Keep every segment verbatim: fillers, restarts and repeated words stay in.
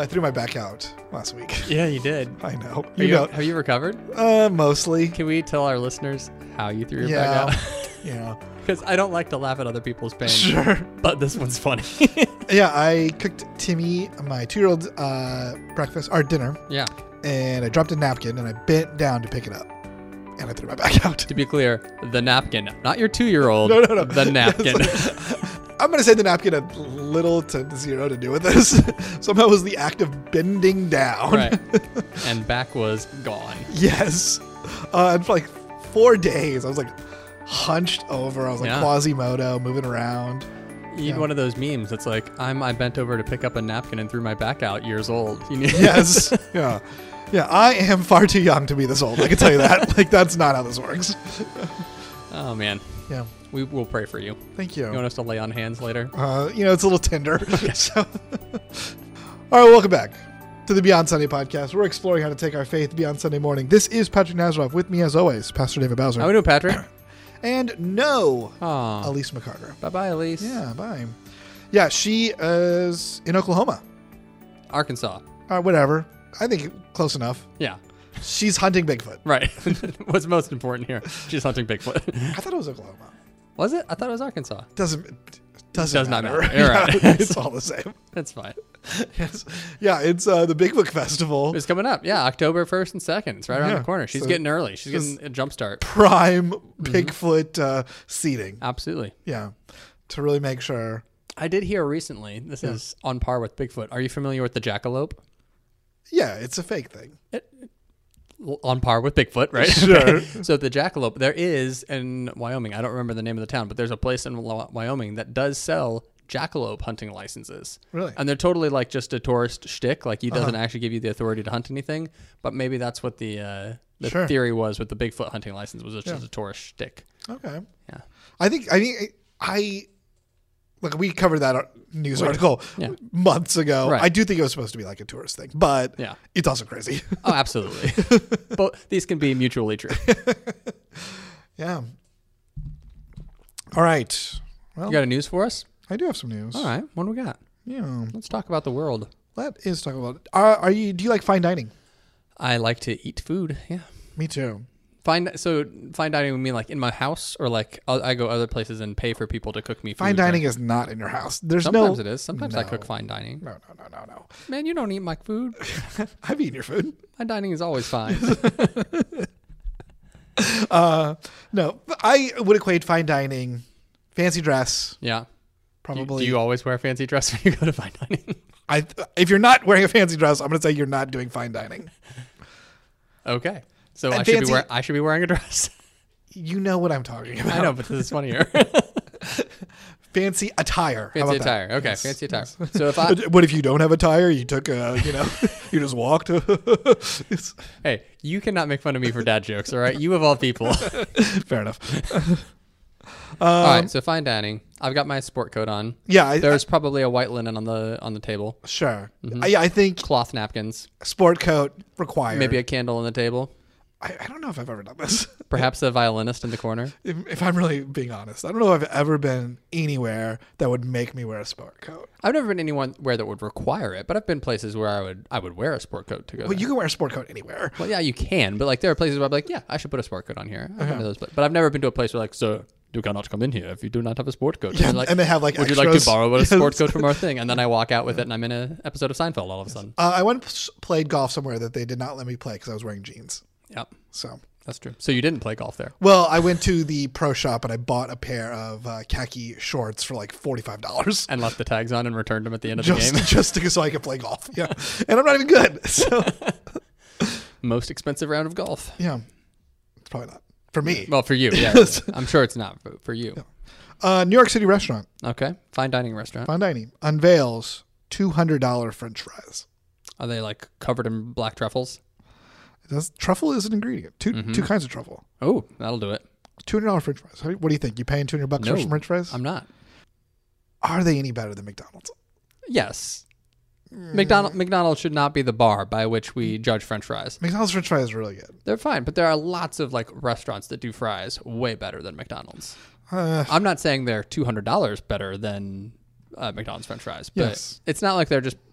I threw my back out last week. Yeah, you did. I know. You, You know, have you recovered? uh, mostly. Can we tell our listeners how you threw your Yeah. back out? Yeah. Because I don't like to laugh at other people's pain. Sure. But this one's funny. Yeah, I cooked Timmy, my two-year-old, uh, breakfast, or dinner, Yeah. and I dropped a napkin, and I bent down to pick it up, and I threw my back out. To be clear, the napkin, not your two-year-old. No, no, no. The napkin. I'm going to say the napkin had little to zero to do with this. Somehow it was the act of bending down. Right. And back was gone. Yes. Uh, and for like four days, I was like hunched over. I was like Yeah. Quasimodo, moving around. You need Yeah. one of those memes that's like, I'm I bent over to pick up a napkin and threw my back out years old. You need Yes. Yeah. Yeah, I am far too young to be this old. I can tell you that. Like, that's not how this works. Oh, man. Yeah. We will pray for you. Thank you. You want us to lay on hands later? Uh, you know, it's a little tender. So, all right, welcome back to the Beyond Sunday podcast. We're exploring how to take our faith beyond Sunday morning. This is Patrick Nazaroff. With me, as always, Pastor David Bowser. How we doing, Patrick? And no, Aw. Elise McCarter. Bye-bye, Elise. Yeah, bye. Yeah, she is in Oklahoma. Arkansas. Uh, whatever. I think close enough. Yeah. She's hunting Bigfoot. Right. What's most important here? She's hunting Bigfoot. I thought it was Oklahoma. Was it? I thought it was Arkansas. Doesn't doesn't Does not matter. matter. You're right. Yeah, it's all the same. That's fine. Yes. Yeah, it's uh, the Bigfoot Festival. It's coming up. Yeah, October first and second. It's right around Yeah. the corner. She's So- getting early. She's so getting a jump start. Prime Bigfoot uh, seating. Absolutely. Yeah, to really make sure. I did hear recently, this Yeah. is on par with Bigfoot. Are you familiar with the jackalope? Yeah, it's a fake thing. L- On par with Bigfoot, right? Sure. Okay. So the jackalope, there is in Wyoming, I don't remember the name of the town, but there's a place in Wy- Wyoming that does sell jackalope hunting licenses. Really? And they're totally like just a tourist shtick. Like he doesn't Uh-huh. actually give you the authority to hunt anything, but maybe that's what the uh, the Sure. theory was with the Bigfoot hunting license was it's Yeah. just a tourist shtick. Okay. Yeah. I think I think I like we covered that ar- news Wait. article Yeah. months ago. Right. I do think it was supposed to be like a tourist thing, but Yeah. it's also crazy. Oh, absolutely. But these can be mutually true. Yeah. All right. Well, You got a news for us? I do have some news. All right. What do we got? Yeah. Let's talk about the world. Let is talk about it. Are, are you? Do you like fine dining? I like to eat food. Yeah. Me too. Fine. So fine dining would mean like in my house, or like I I go other places and pay for people to cook me food. Fine dining right? is not in your house. There's Sometimes no. it is. Sometimes I No. cook fine dining. No, no, no, no, no. Man, you don't eat my food. I've eaten your food. My dining is always fine. Uh, no, I would equate fine dining, fancy dress, Yeah. Do you, probably. do you always wear a fancy dress when you go to fine dining? I if you're not wearing a fancy dress, I'm going to say you're not doing fine dining. Okay. So And I should be fancy- wear, I should be wearing a dress. You know what I'm talking about. I know, but this is funnier. Fancy attire. How Fancy about that? attire. Okay, Yes, fancy attire. yes. So if I What if you don't have attire? You took a, you know, you just walked. It's- hey, you cannot make fun of me for dad jokes, all right? You of all people. fair enough. all Um, right, so fine dining. I've got my sport coat on. Yeah, I, There's probably a white linen on the on the table. I, sure. Mhm. I, yeah, I think Cloth napkins. sport coat required. Maybe a candle on the table. I, I don't know if I've ever done this. Perhaps a violinist in the corner. If, if I'm really being honest, I don't know if I've ever been anywhere that would make me wear a sport coat. I've never been anywhere that would require it, but I've been places where I would I would wear a sport coat to go. Well, there. you can wear a sport coat anywhere. Well, yeah, you can, but like there are places where I'm like, yeah, I should put a sport coat on here. I've been Uh-huh. to those pla- but I've never been to a place where like, sir, you cannot come in here if you do not have a sport coat. Yeah, And, like, and they have like would you extras. like to borrow a Yes. sport coat from our thing? And then I walk out with it, and I'm in an episode of Seinfeld all of a sudden. Uh, I once played golf somewhere that they did not let me play because I was wearing jeans. Yep, So, that's true. So you didn't play golf there? well, I went to the pro shop and I bought a pair of uh, khaki shorts for like forty-five dollars. And left the tags on and returned them at the end of the Just, game. just to, so I could play golf. Yeah. And I'm not even good. So, Most expensive round of golf. yeah. It's probably not. For me. Well, for you, yeah. Yes. I'm sure it's not for, for you. Uh, New York City restaurant, Okay, fine dining restaurant. fine dining, unveils two hundred dollars French fries. Are they like covered in black truffles? It does, truffle is an ingredient. Two Mhm. two kinds of truffle. Oh, that'll do it. two hundred dollars French fries. How- What do you think? You paying two hundred bucks No, for some French fries? I'm not. Are they any better than McDonald's? Yes. McDonald McDonald's should not be the bar by which we judge French fries. McDonald's French fries are really good. They're fine, but there are lots of like restaurants that do fries way better than McDonald's. Uh, I'm not saying they're two hundred dollars better than uh, McDonald's French fries, but Yes. it's not like they're just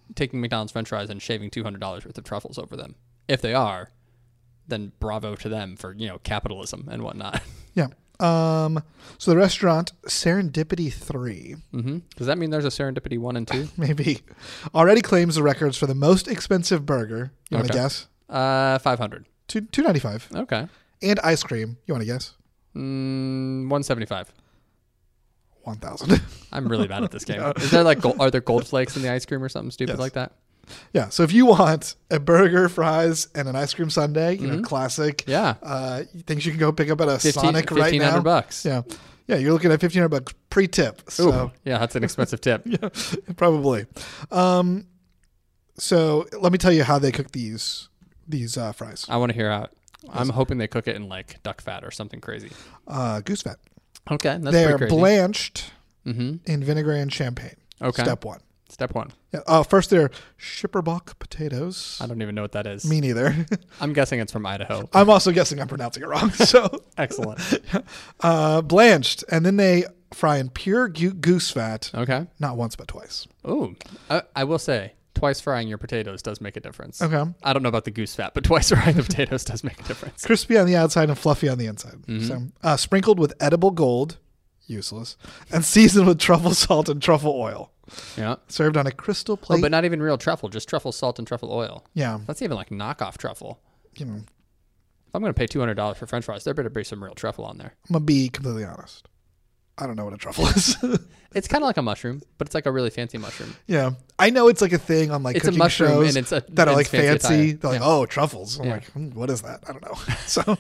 taking McDonald's French fries and shaving two hundred dollars worth of truffles over them. If they are, then bravo to them for, you know, capitalism and whatnot. Yeah. Um, so the restaurant Serendipity three, Mm-hmm. Does that mean there's a Serendipity one and two? maybe, already claims the records for the most expensive burger. You want to Okay. guess? Uh, five hundred. Two two ninety five. Okay. And ice cream. You want to guess? Mm, one seventy-five. One thousand. I'm really bad at this game. Is there like, gold, are there gold flakes in the ice cream or something stupid Yes. like that? Yeah. So if you want a burger, fries, and an ice cream sundae, you know, Mhm. classic. Yeah. Uh, things you can go pick up at a fifteen Sonic right fifteen hundred now. bucks. Yeah. Yeah. You're looking at fifteen hundred bucks pre-tip. So. Ooh, yeah, that's an expensive tip. Yeah, probably. Um, so let me tell you how they cook these these uh, fries. I want to hear how. I'm hoping they cook it in like duck fat or something crazy. Uh, goose fat. Okay, that's They're pretty crazy. blanched Mm-hmm. in vinegar and champagne. Okay. Step one. Step one. Yeah. Uh, first, they're Schipperbach potatoes. I don't even know what that is. Me neither. I'm guessing it's from Idaho. I'm also guessing I'm pronouncing it wrong. So Excellent. uh, blanched, and then they fry in pure gu- goose fat, Okay. not once but twice. Ooh, I, I will say twice frying your potatoes does make a difference. Okay. I don't know about the goose fat, but twice frying the potatoes does make a difference. Crispy on the outside and fluffy on the inside. Mhm. So uh, sprinkled with edible gold, useless, and seasoned with truffle salt and truffle oil. Yeah. Served on a crystal plate. Oh, but not even real truffle, just truffle salt and truffle oil. yeah, That's even like knockoff truffle. you know, If I'm going to pay two hundred dollars for French fries, there better be some real truffle on there. I'm gonna be completely honest. I don't know what a truffle is. It's kind of like a mushroom, but it's like a really fancy mushroom. yeah, I know it's like a thing on like It's a cooking mushroom shows and it's a that are and like it's fancy fancy. attire. They're like, Yeah. oh, truffles. I'm Yeah. like, hmm, what is that? I don't know. So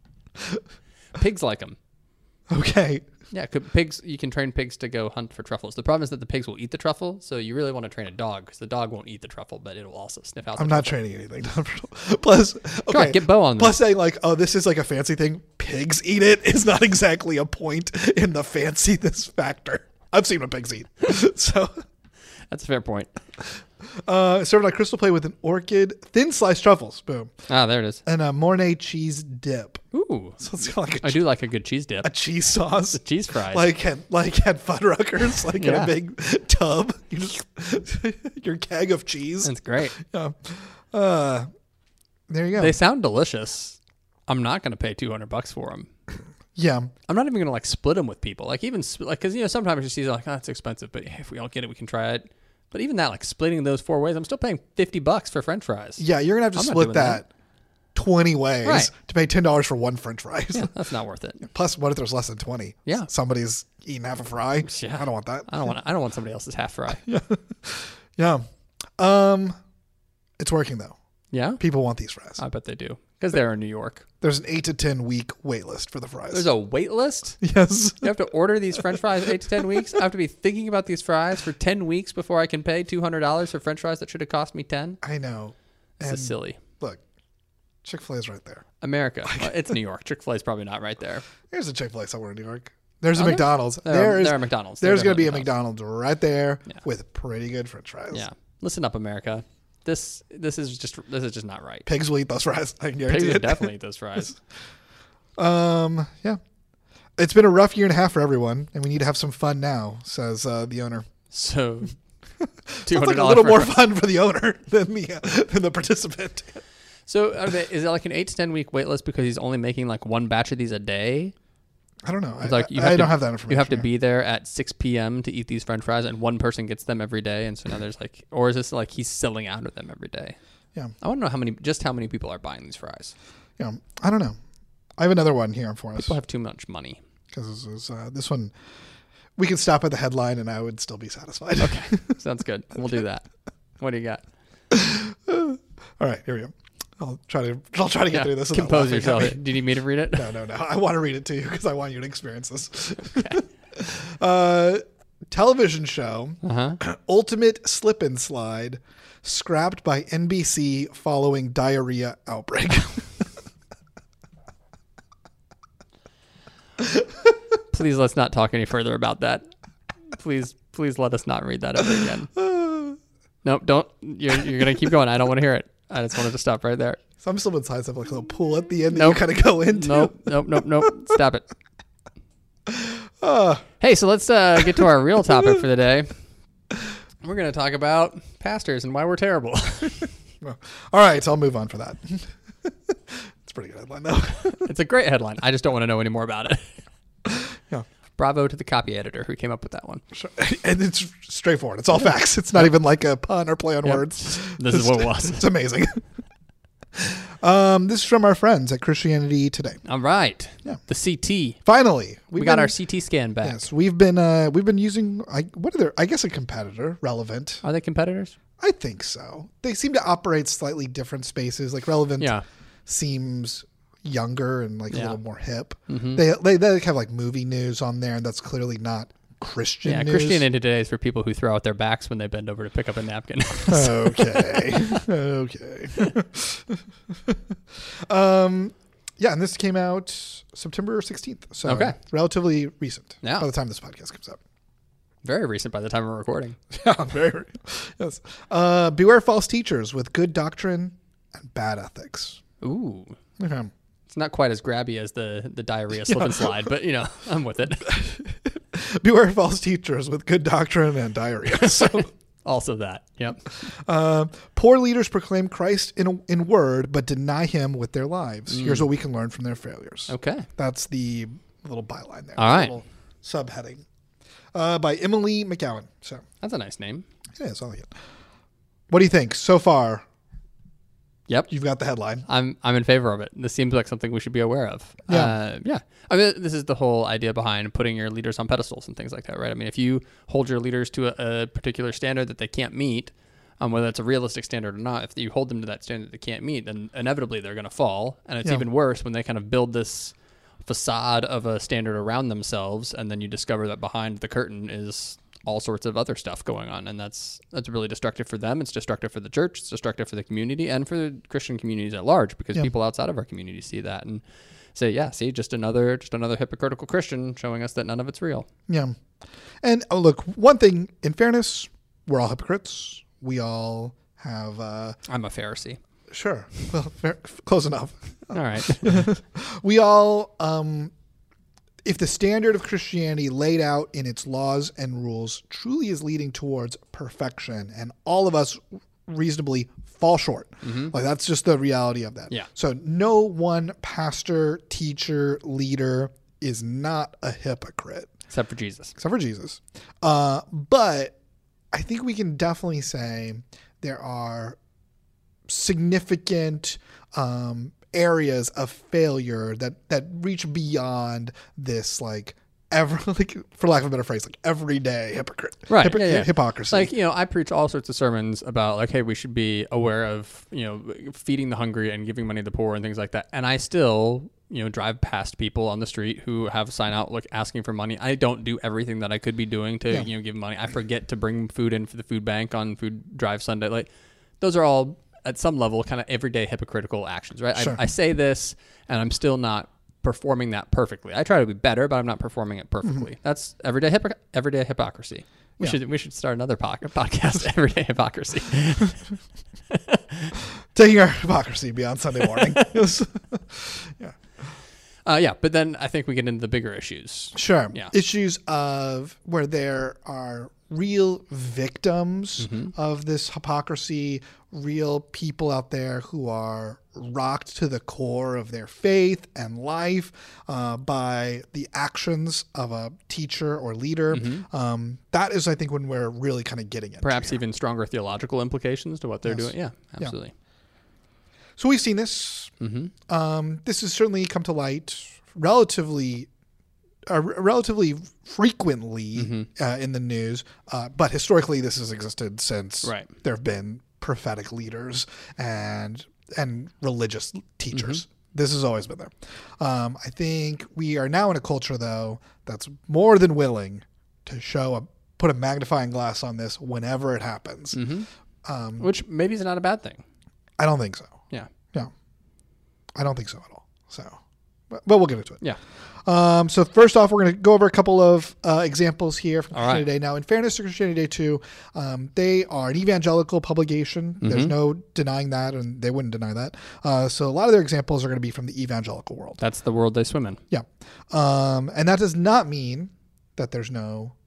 Pigs like them. okay, Yeah, could- pigs. You can train pigs to go hunt for truffles. The problem is that the pigs will eat the truffle, so you really want to train a dog because the dog won't eat the truffle, but it'll also sniff out. The I'm not truffle. training anything. Plus, okay, Come on, get Bo on plus this. saying like, oh, this is like a fancy thing. Pigs eat it is not exactly a point in the fanciness factor. I've seen what pigs eat. So, That's a fair point. uh, served on a crystal plate with an orchid, thin sliced truffles, boom, Ah, there it is. and a Mornay cheese dip. Ooh, So it's kind of like a, I do like a good cheese dip. a cheese sauce, Cheese fries. like at like at Fuddruckers, like in Yeah. a big tub. You just your keg of cheese. That's great. Yeah. Uh, there you go. They sound delicious. I'm not going to pay two hundred bucks for them. yeah. I'm not even going to like split them with people. Like even sp- like because you know sometimes you see like oh it's expensive, but if we all get it, we can try it. But even that like splitting those four ways, I'm still paying fifty bucks for French fries. Yeah, you're gonna have to I'm not split doing that, that. twenty ways Right. to pay ten dollars for one French fries. Yeah, that's not worth it. Plus, what if there's less than twenty? Yeah. Somebody's eating half a fry. Yeah. I don't want that. I don't want I don't want somebody else's half fry. Yeah. Um, it's working though. Yeah, People want these fries. I bet they do because they're in New York. There's an eight to ten week wait list for the fries. There's a wait list. yes. You have to order these French fries eight to ten weeks. I have to be thinking about these fries for ten weeks before I can pay two hundred dollars for French fries that should have cost me ten. I know. This And is silly. look, Chick-fil-A is right there. America. Well, it's New York. Chick-fil-A is probably not right there. There's a Chick-fil-A somewhere in New York. There's a Are there? McDonald's. There, There are, is. there are McDonald's. There's There are going to be a definitely McDonald's right there Yeah. with pretty good French fries. Yeah. Listen up, America. This this is just this is just not right. Pigs will eat those fries. I can Pigs guarantee would it. definitely eat those fries. Um, yeah. It's been a rough year and a half for everyone, and we need to have some fun now, says uh, the owner. So two Sounds hundred like a dollars. little more fun for the owner than the uh, than the participant. So are they, is it like an eight to ten week wait list because he's only making like one batch of these a day? I don't know. I, It's like you I, have I to- don't have that information. You have to here. be there at six p.m. to eat these French fries, and one person gets them every day. And so now there's like, or is this like he's selling out of them every day? Yeah. I want to know how many, just how many people are buying these fries. Yeah. I don't know. I have another one here for us People have too much money. because this, is, uh, this one we could stop at the headline and I would still be satisfied. Okay, sounds good. We'll do that. What do you got? All right, here we go. I'll try to I'll try to get Yeah, through this. without compose laughing at yourself. me. Do you need me to read it? No, no, no. I want to read it to you because I want you to experience this. uh, television show Uh huh. Ultimate Slip and Slide scrapped by N B C following diarrhea outbreak. Please let's not talk any further about that. Please, please let us not read that ever again. Nope, don't. You're you're gonna keep going. I don't want to hear it. I just wanted to stop right there. Some slip sides have like a little pool at the end Nope. that you kind of go into. Nope, nope, nope, nope. Stop it. Uh, Hey, so let's uh, get to our real topic for the day. We're going to talk about pastors and why we're terrible. Well, all right, so I'll move on for that. It's a pretty good headline, though. It's a great headline. I just don't want to know any more about it. Yeah. Bravo to the copy editor who came up with that one. Sure. And it's straightforward. It's all facts. It's not even like a pun or play on Yep. words. This is what it was. It's amazing. um, this is from our friends at Christianity Today. All right. Yeah. The C T. Finally, We we've got been- our C T scan back. Yes, we've been uh, we've been using. I, what are their? I guess a competitor, Relevant. Are they competitors? I think so. They seem to operate slightly different spaces. Like Relevant Yeah. seems younger and like a Yeah. little more hip. Mhm. They, they they have like movie news on there, and that's clearly not Christian Yeah, news. Christianity Today is for people who throw out their backs when they bend over to pick up a napkin. Okay. Okay. um, yeah, and this came out September sixteenth. So Okay. relatively recent Yeah. by the time this podcast comes out. Very recent by the time we're recording. Yeah, very. Yes. Uh, beware false teachers with good doctrine and bad ethics. Ooh. Okay. It's not quite as grabby as the, the diarrhea slip and slide, but, you know, I'm with it. Beware false teachers with good doctrine and diarrhea. So, Also that. Yep. uh, poor leaders proclaim Christ in in word, but deny him with their lives. Mm. Here's what we can learn from their failures. Okay. That's the little byline there. All the right. Little subheading. Uh, by Emily McGowan. So, That's a nice name. yeah, it's all good. What do you think so far? Yep. You've got the headline. I'm I'm in favor of it. This seems like something we should be aware of. Yeah. Uh, yeah. I mean, this is the whole idea behind putting your leaders on pedestals and things like that, right? I mean, if you hold your leaders to a, a particular standard that they can't meet, um, whether it's a realistic standard or not, if you hold them to that standard they can't meet, then inevitably they're going to fall. And it's Yeah. even worse when they kind of build this facade of a standard around themselves, and then you discover that behind the curtain is all sorts of other stuff going on, and that's that's really destructive for them. It's destructive for the church. It's destructive for the community and for the Christian communities at large, because Yeah. people outside of our community see that and say, "Yeah, see, just another just another hypocritical Christian showing us that none of it's real." Yeah. And oh, look, one thing, in fairness, we're all hypocrites. We all have, uh, I'm a Pharisee. sure, well, fair, close enough. All right. We all, um, if the standard of Christianity laid out in its laws and rules truly is leading towards perfection, and all of us reasonably fall short, like that's just the reality of that. Yeah. So no one pastor, teacher, leader is not a hypocrite. Except for Jesus. Except for Jesus. Uh, but I think we can definitely say there are significant um, areas of failure that, that reach beyond this, like, ever, like, for lack of a better phrase, like everyday hypocrite, Right, hypo- yeah, yeah. hypocrisy. Like, you know, I preach all sorts of sermons about, like, hey, we should be aware of, you know, feeding the hungry and giving money to the poor and things like that. And I still, you know, drive past people on the street who have a sign out, like, asking for money. I don't do everything that I could be doing to, Yeah. you know, give money. I forget to bring food in for the food bank on Food Drive Sunday. Like, those are all, at some level, kind of everyday hypocritical actions, right? Sure. I, I say this, and I'm still not performing that perfectly. I try to be better, but I'm not performing it perfectly. That's everyday hypocr- everyday hypocrisy. We Yeah. should we should start another po- podcast, Everyday Hypocrisy. Taking our hypocrisy beyond Sunday morning. Yes. Yeah. Uh, yeah, but then I think we get into the bigger issues. Sure. Yeah. Issues of where there are real victims Mm-hmm. of this hypocrisy, real people out there who are rocked to the core of their faith and life uh, by the actions of a teacher or leader. Um, that is, I think, when we're really kind of getting it. Mm-hmm. Perhaps even stronger theological implications to what they're Yes. doing. Yeah, absolutely. So we've seen this. Mm-hmm. Um, this has certainly come to light relatively uh, relatively frequently Mm-hmm. uh, in the news, uh, but historically this has existed since Right. there have been prophetic leaders and and religious teachers. Mm-hmm. This has always been there. Um, I think we are now in a culture, though, that's more than willing to show a put a magnifying glass on this whenever it happens. Mm-hmm. Um, Which maybe is not a bad thing. I don't think so. Yeah. No, I don't think so at all. So, but, but we'll get into it. Yeah. Um, so first off, we're going to go over a couple of uh, examples here from All Christianity right. Today. Now, in fairness to Christianity Today too, um, they are an evangelical publication. There's Mhm. no denying that, and they wouldn't deny that. Uh, so a lot of their examples are going to be from the evangelical world. That's the world they swim in. Yeah. Um, and that does not mean that there's no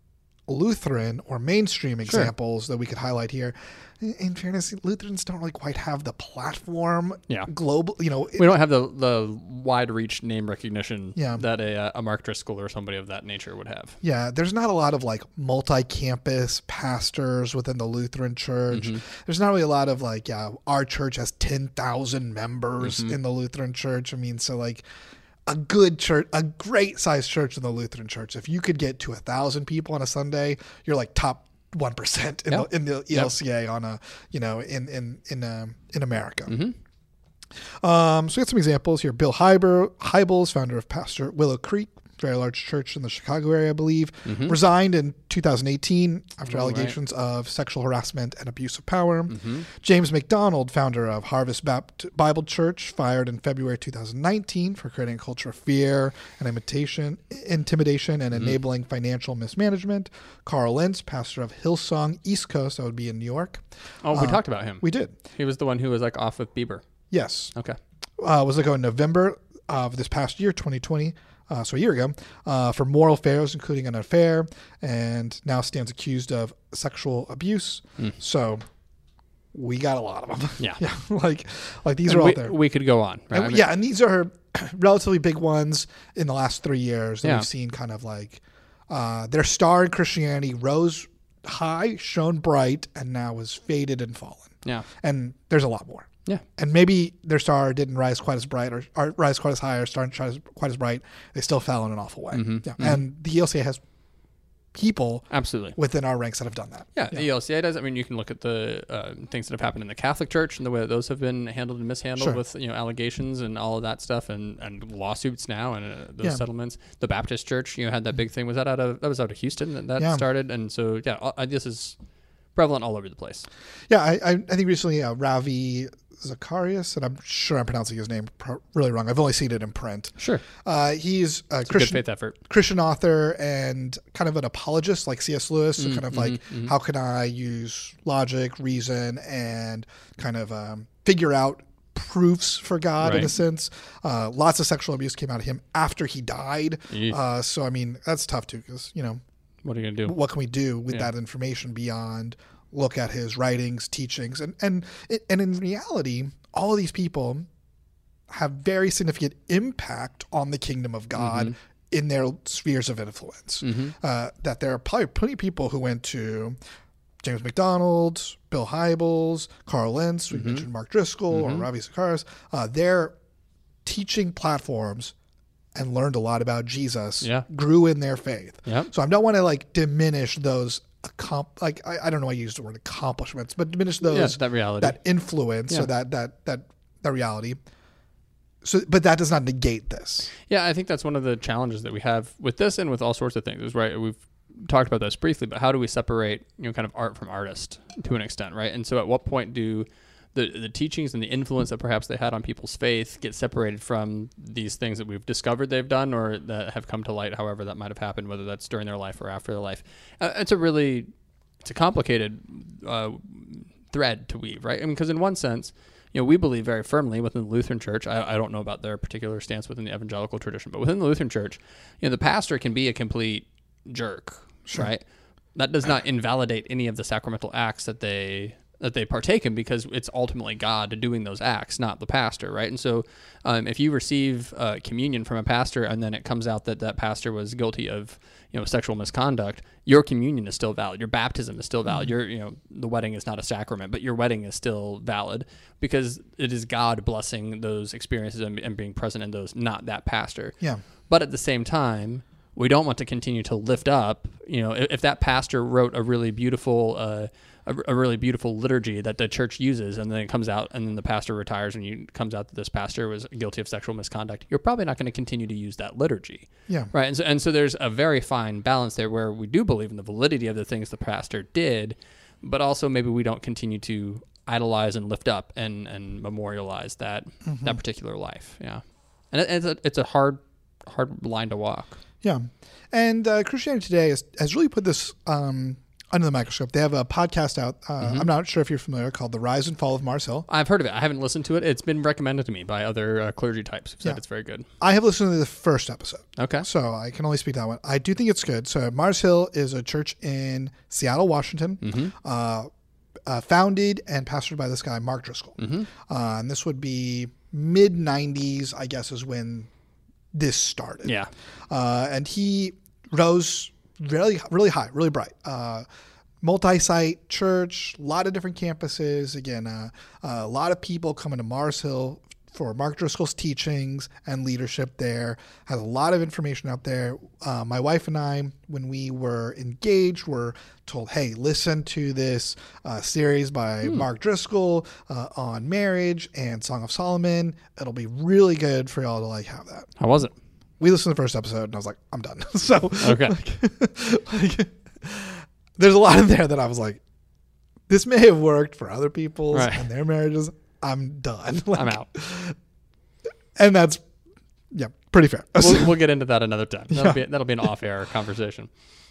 Lutheran or mainstream examples sure. that we could highlight here. In, in fairness, Lutherans don't really quite have the platform. Yeah. Global, you know. We don't have the, the wide reach name recognition yeah. that a, a Mark Driscoll or somebody of that nature would have. Yeah. There's not a lot of like multi-campus pastors within the Lutheran church. Mm-hmm. There's not really a lot of like, yeah, our church has ten thousand members mm-hmm. in the Lutheran church. I mean, so like, a good church, a great sized church in the Lutheran church. If you could get to a thousand people on a Sunday, you're like top one percent in yep. the in the E L C A yep. on a you know in in in um, in America. Mm-hmm. Um, so we got some examples here. Bill Hybel, Hybels, founder of Pastor Willow Creek, very large church in the Chicago area, I believe, mm-hmm. resigned in two thousand eighteen after oh, allegations right. of sexual harassment and abuse of power. Mm-hmm. James McDonald, founder of Harvest Baptist Bible Church, fired in February two thousand nineteen for creating a culture of fear and imitation, intimidation and mm-hmm. enabling financial mismanagement. Carl Lentz, pastor of Hillsong East Coast, that would be in New York. Oh, we uh, talked about him. We did. He was the one who was like off with Bieber. Yes. Okay. Uh, was ago in November of this past year, twenty twenty. Uh, so a year ago, uh, for moral failures, including an affair, and now stands accused of sexual abuse. Mm. So we got a lot of them. Yeah. yeah. Like, like these and are we, out there. We could go on. Right? And, I mean, yeah. And these are relatively big ones in the last three years that yeah. we've seen kind of like uh, their star in Christianity rose high, shone bright, and now has faded and fallen. Yeah. And there's a lot more. Yeah. And maybe their star didn't rise quite as bright or, or rise quite as high or star didn't rise quite as bright. They still fell in an awful way. Mm-hmm. Yeah. Mm-hmm. And the E L C A has people absolutely within our ranks that have done that. Yeah, yeah. the E L C A does. I mean, you can look at the uh, things that have happened in the Catholic Church and the way that those have been handled and mishandled sure. with, you know, allegations and all of that stuff and, and lawsuits now and uh, those yeah. settlements. The Baptist Church, you know, had that big thing. Was that out of, that was out of Houston that, that yeah. started. And so, yeah, uh, this is prevalent all over the place. Yeah, I, I, I think recently uh, Ravi Zacharias, and I'm sure I'm pronouncing his name pro- really wrong. I've only seen it in print. Sure. Uh, he's a it's Christian, a good faith effort. Christian author and kind of an apologist like C S Lewis. So mm, kind of mm-hmm, like, mm-hmm. how can I use logic, reason, and kind of um, figure out proofs for God right. in a sense. Uh, lots of sexual abuse came out of him after he died. Uh, so, I mean, that's tough too because, you know, what are you going to do? What can we do with yeah. that information beyond look at his writings, teachings, and and and in reality, all of these people have very significant impact on the kingdom of God mm-hmm. in their spheres of influence. Mm-hmm. Uh, that there are probably plenty of people who went to James McDonald, Bill Hybels, Carl Lentz, we mm-hmm. mentioned Mark Driscoll mm-hmm. or Ravi Zacharias. Uh, their teaching platforms and learned a lot about Jesus, yeah. grew in their faith. Yep. So I don't want to like diminish those Accom- like I, I don't know why I used the word accomplishments, but diminish those yeah, that reality, that influence, yeah. or that that that that reality. So, but that does not negate this. Yeah, I think that's one of the challenges that we have with this and with all sorts of things. Is right. We've talked about this briefly, but how do we separate, you know, kind of art from artist to an extent, right? And so, at what point do the the teachings and the influence that perhaps they had on people's faith get separated from these things that we've discovered they've done or that have come to light, however that might have happened, whether that's during their life or after their life? Uh, it's a really, it's a complicated uh, thread to weave, right? I mean, because in one sense, you know, we believe very firmly within the Lutheran Church, I, I don't know about their particular stance within the evangelical tradition, but within the Lutheran Church, you know, the pastor can be a complete jerk, sure. right? That does not invalidate any of the sacramental acts that they that they partake in, because it's ultimately God doing those acts, not the pastor, right? And so um, if you receive uh, communion from a pastor and then it comes out that that pastor was guilty of, you know, sexual misconduct, your communion is still valid. Your baptism is still valid. Mm-hmm. Your, you know, the wedding is not a sacrament, but your wedding is still valid because it is God blessing those experiences and, and being present in those, not that pastor. Yeah. But at the same time, we don't want to continue to lift up, you know, if, if that pastor wrote a really beautiful, uh, a, a really beautiful liturgy that the church uses, and then it comes out, and then the pastor retires, and you comes out that this pastor was guilty of sexual misconduct, you're probably not going to continue to use that liturgy. Yeah. Right. And so, and so there's a very fine balance there where we do believe in the validity of the things the pastor did, but also maybe we don't continue to idolize and lift up and, and memorialize that, mm-hmm. that particular life. Yeah. And it, it's a, it's a hard, hard line to walk. Yeah. And uh, Christianity Today has, has really put this um, Under the Microscope. They have a podcast out. Uh, Mm-hmm. I'm not sure if you're familiar, called The Rise and Fall of Mars Hill. I've heard of it. I haven't listened to it. It's been recommended to me by other uh, clergy types who said Yeah. it's very good. I have listened to the first episode, Okay. so I can only speak to that one. I do think it's good. So Mars Hill is a church in Seattle, Washington, Mm-hmm. uh, uh, founded and pastored by this guy, Mark Driscoll. Mm-hmm. Uh, and this would be mid nineties, I guess, is when this started. Yeah. Uh, and he rose really, really high, really bright. Uh, multi-site church, a lot of different campuses. Again, uh, a lot of people coming to Mars Hill for Mark Driscoll's teachings and leadership there. Has a lot of information out there. Uh, my wife and I, when we were engaged, were told, hey, listen to this uh, series by Hmm. Mark Driscoll uh, on marriage and Song of Solomon. It'll be really good for y'all to like have that. How was it? We listened to the first episode and I was like, I'm done. so Okay. like, like, there's a lot in there that I was like, this may have worked for other people's Right. and their marriages. I'm done. Like, I'm out. And that's, yeah, pretty fair. We'll, we'll get into that another time. That'll, Yeah. be, that'll be an off-air conversation.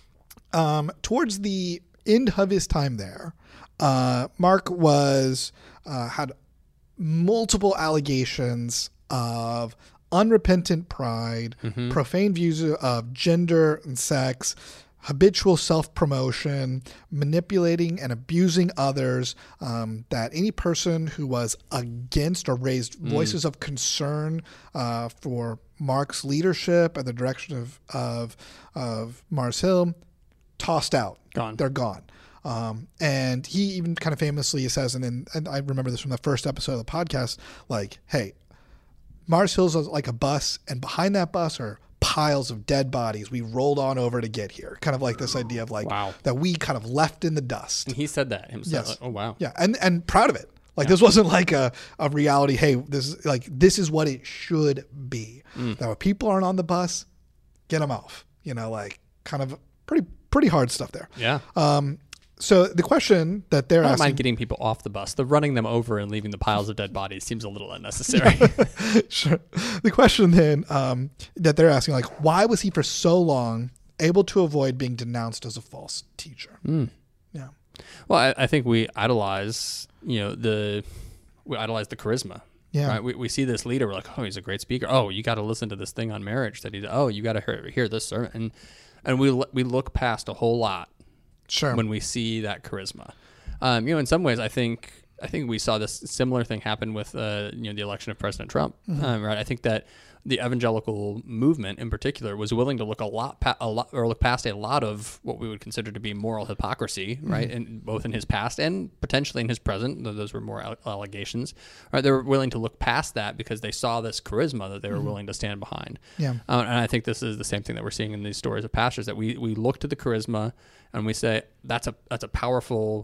Um, towards the end of his time there, uh, Mark was uh, had multiple allegations of unrepentant pride, Mm-hmm. profane views of gender and sex, habitual self-promotion, manipulating and abusing others, um, that any person who was against or raised Mm. voices of concern uh, for Mark's leadership and the direction of, of, of Mars Hill, tossed out. Gone. They're gone. Um, and he even kind of famously says, and, in, and I remember this from the first episode of the podcast, like, hey, Mars Hill's like a bus, and behind that bus are piles of dead bodies we rolled on over to get here. Kind of like this idea of like Wow. that we kind of left in the dust. And he said that himself. Yes. Like, oh, wow. Yeah, and and proud of it. Like this wasn't like a, a reality. Hey, this is like this is what it should be. Mm. That when people aren't on the bus, get them off. You know, like kind of pretty pretty hard stuff there. Yeah. Um, so the question that they're I don't asking, mind getting people off the bus. The running them over and leaving the piles of dead bodies seems a little unnecessary. sure. The question then um, that they're asking, like, why was he for so long able to avoid being denounced as a false teacher? Mm. Yeah. Well, I, I think we idolize, you know, the we idolize the charisma. Yeah. Right? We we see this leader, we're like, oh, he's a great speaker. Oh, you got to listen to this thing on marriage that he's. Oh, you got to hear hear this sermon, and and we we look past a whole lot Sure. when we see that charisma. Um, you know, in some ways, I think I think we saw this similar thing happen with uh, you know the election of President Trump. Mm-hmm. Um, right? I think that the evangelical movement, in particular, was willing to look a lot, pa- a lot, or look past a lot of what we would consider to be moral hypocrisy, right? Mm-hmm. And both in his past and potentially in his present, though those were more al- allegations. Right? They were willing to look past that because they saw this charisma that they were willing to stand behind. Yeah. Uh, and I think this is the same thing that we're seeing in these stories of pastors, that we we look to the charisma and we say that's a that's a powerful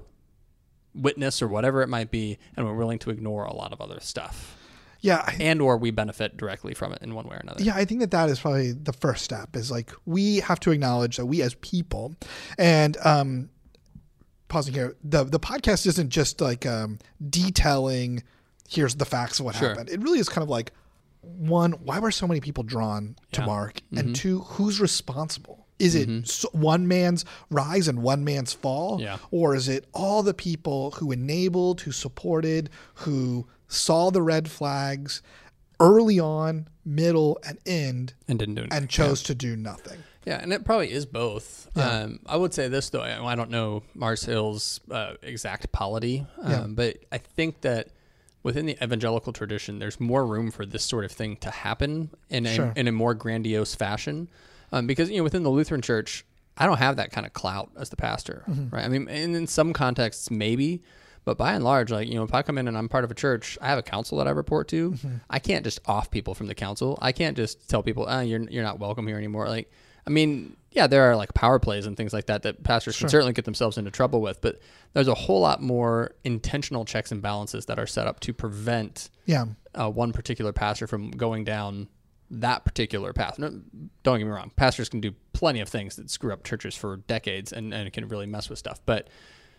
witness or whatever it might be, and we're willing to ignore a lot of other stuff, Yeah. I, and or we benefit directly from it in one way or another. yeah. I think that that is probably the first step is like we have to acknowledge that we as people and, um, pausing here, the, the podcast isn't just like, um, detailing here's the facts of what Sure. happened. It really is kind of like, one, why were so many people drawn to Yeah. Mark? Mm-hmm. And two, who's responsible? Is it s one man's rise and one man's fall? Yeah. Or is it all the people who enabled, who supported, who saw the red flags early on, middle, and end, And didn't do it. and chose to do nothing? Yeah, and it probably is both. Yeah. Um, I would say this, though. I, I don't know Mars Hill's uh, exact polity, um, Yeah. but I think that within the evangelical tradition, there's more room for this sort of thing to happen in a, Sure. in a more grandiose fashion. Um, because, you know, within the Lutheran Church, I don't have that kind of clout as the pastor, Mm-hmm. right? I mean, and in some contexts, maybe. But by and large, like, you know, if I come in and I'm part of a church, I have a council that I report to. Mm-hmm. I can't just off people from the council. I can't just tell people, oh, you're you're not welcome here anymore. Like, I mean, yeah, there are like power plays and things like that that pastors Sure. can certainly get themselves into trouble with. But there's a whole lot more intentional checks and balances that are set up to prevent Yeah. uh, one particular pastor from going down that particular path. No, don't get me wrong. Pastors can do plenty of things that screw up churches for decades and, and can really mess with stuff. But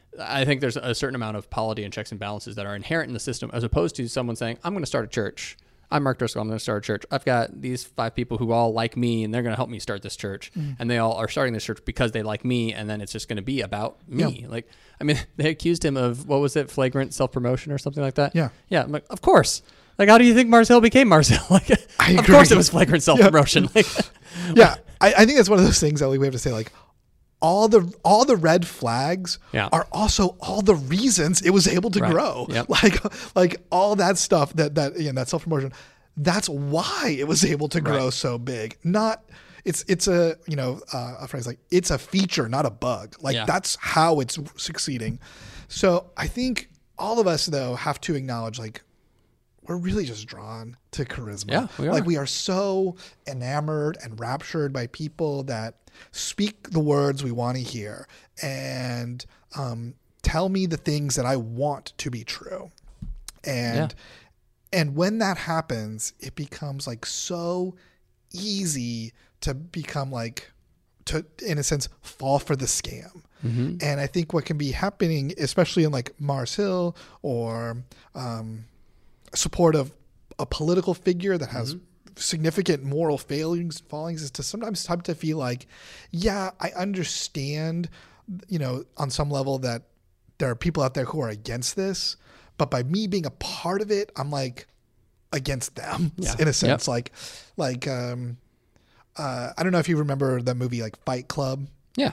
I think there's a certain amount of polity and checks and balances that are inherent in the system, as opposed to someone saying, I'm going to start a church. I'm Mark Driscoll. I'm going to start a church. I've got these five people who all like me, and they're going to help me start this church. Mm. And they all are starting this church because they like me, and then it's just going to be about me. Yeah. Like, I mean, they accused him of, what was it, flagrant self-promotion or something like that? Yeah. Yeah. I'm like, of course. Like, how do you think Mars Hill became Mars Hill? Like, I of agree. course it was flagrant self-promotion. Yeah. Like, yeah. I, I think that's one of those things that we have to say, like, all the all the red flags yeah. are also all the reasons it was able to right. grow. Yep. Like like all that stuff that that again that self promotion. That's why it was able to grow right. so big. Not it's it's a you know uh, a phrase like it's a feature, not a bug. Like yeah. that's how it's succeeding. So I think all of us though have to acknowledge like we're really just drawn to charisma. Yeah, we are. Like we are so enamored and raptured by people that speak the words we want to hear and um, tell me the things that I want to be true. And yeah. and when that happens, it becomes like so easy to become like to in a sense fall for the scam. Mm-hmm. And I think what can be happening, especially in like Mars Hill or um, support of a political figure that has mm-hmm. significant moral failings and fallings, is to sometimes have to feel like, yeah, I understand, you know, on some level that there are people out there who are against this, but by me being a part of it, I'm like against them yeah. in a sense. Yep. Like, like um, uh, I don't know if you remember the movie like Fight Club. Yeah.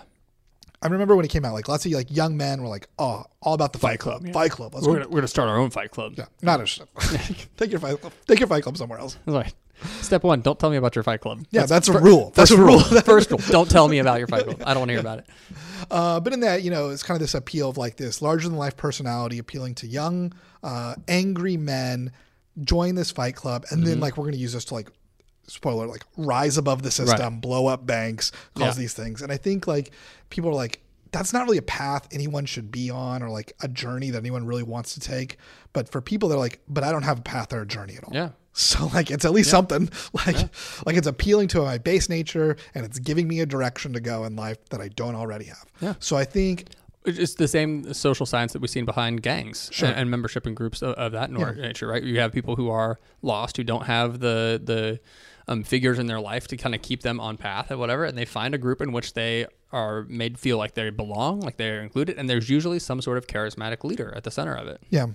I remember when it came out, like lots of like young men were like, "Oh, all about the Fight, fight Club, club. Yeah. Fight Club. Let's we're go. Gonna, we're gonna start our own Fight Club." Yeah, not interested. take your Fight Club. Take your Fight Club somewhere else. Right. Step one: don't tell me about your Fight Club. Yeah, that's, that's a rule. That's a rule. First rule: don't tell me about your Fight Club. I don't want to hear about it. Uh, but in that, you know, it's kind of this appeal of like this larger than life personality appealing to young, uh, angry men. Join this Fight Club, and mm-hmm. then like we're gonna use this to like. Spoiler, like rise above the system, right. blow up banks, cause yeah. these things. And I think like people are like, that's not really a path anyone should be on or like a journey that anyone really wants to take. But for people that are like, but I don't have a path or a journey at all. Yeah. So like, it's at least yeah. something like, yeah. like it's appealing to my base nature and it's giving me a direction to go in life that I don't already have. Yeah. So I think it's the same social science that we've seen behind gangs sure. and, and membership in groups of, of that yeah. nature, right? You have people who are lost, who don't have the, the, Um, figures in their life to kind of keep them on path or whatever, and they find a group in which they are made feel like they belong, like they're included, and there's usually some sort of charismatic leader at the center of it. Yeah.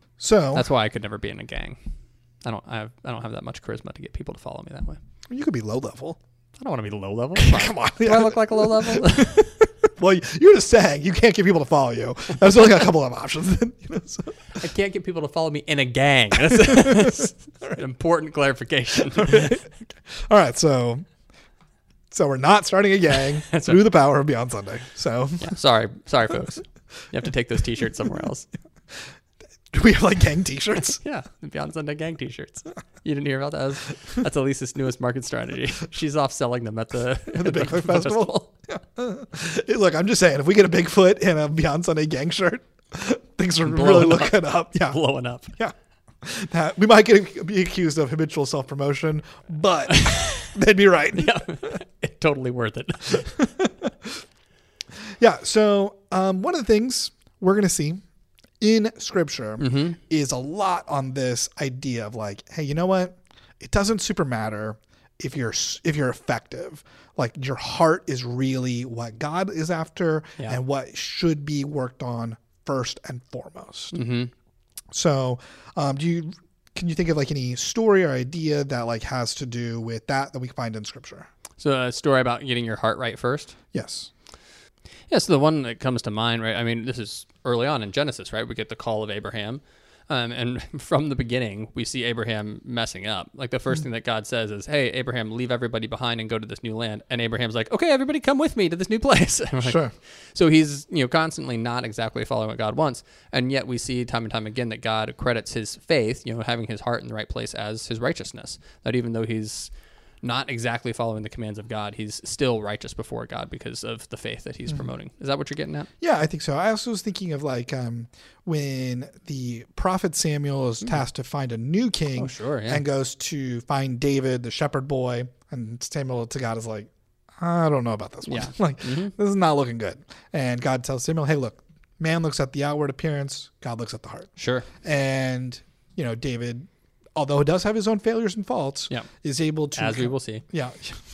So that's why I could never be in a gang. I don't I have I don't have that much charisma to get people to follow me that way. You could be low level. I don't want to be low level. Come on. Do I look like a low level? Well, you're just saying you can't get people to follow you. There's only a couple of options. You know, so. I can't get people to follow me in a gang. That's, that's an important clarification. All right. All right. So, so we're not starting a gang through right. the power of Beyond Sunday. So, yeah, sorry, sorry, folks. You have to take those T-shirts somewhere else. Do we have like gang T-shirts? Yeah, the Beyond Sunday gang T-shirts. You didn't hear about that? That's, that's Elisa's newest market strategy. She's off selling them at the, at the Bigfoot Festival. festival. Hey, look, I'm just saying, if we get a Bigfoot and a Beyond Sunday gang shirt, things are Blowing really looking up. up. Yeah, blowing up. Yeah, that, we might get be accused of habitual self promotion, but they'd be right. Yeah, it's totally worth it. Yeah. So um, one of the things we're gonna see in Scripture mm-hmm. is a lot on this idea of like, hey, you know what? It doesn't super matter if you're if you're effective. Like your heart is really what God is after yeah. and what should be worked on first and foremost. Mm-hmm. So, um, do you can you think of like any story or idea that like has to do with that that we find in Scripture? So a story about getting your heart right first? Yes. Yeah, so the one that comes to mind, right? I mean, this is early on in Genesis, right? We get the call of Abraham. Um, and from the beginning, we see Abraham messing up. Like the first mm-hmm. thing that God says is, hey, Abraham, leave everybody behind and go to this new land. And Abraham's like, okay, everybody come with me to this new place. Like, sure. So he's, you know, constantly not exactly following what God wants. And yet we see time and time again that God credits his faith, you know, having his heart in the right place as his righteousness. That even though he's not exactly following the commands of God, he's still righteous before God because of the faith that he's mm-hmm. promoting. Is that what you're getting at? Yeah, I think so. I also was thinking of like um, when the prophet Samuel is tasked to find a new king oh, sure, yeah. and goes to find David, the shepherd boy, and Samuel to God is like, I don't know about this one. Yeah. like, mm-hmm. this is not looking good. And God tells Samuel, hey, look, man looks at the outward appearance, God looks at the heart. Sure. And, you know, David although it does have his own failures and faults, Yeah. is able to As we will see. yeah,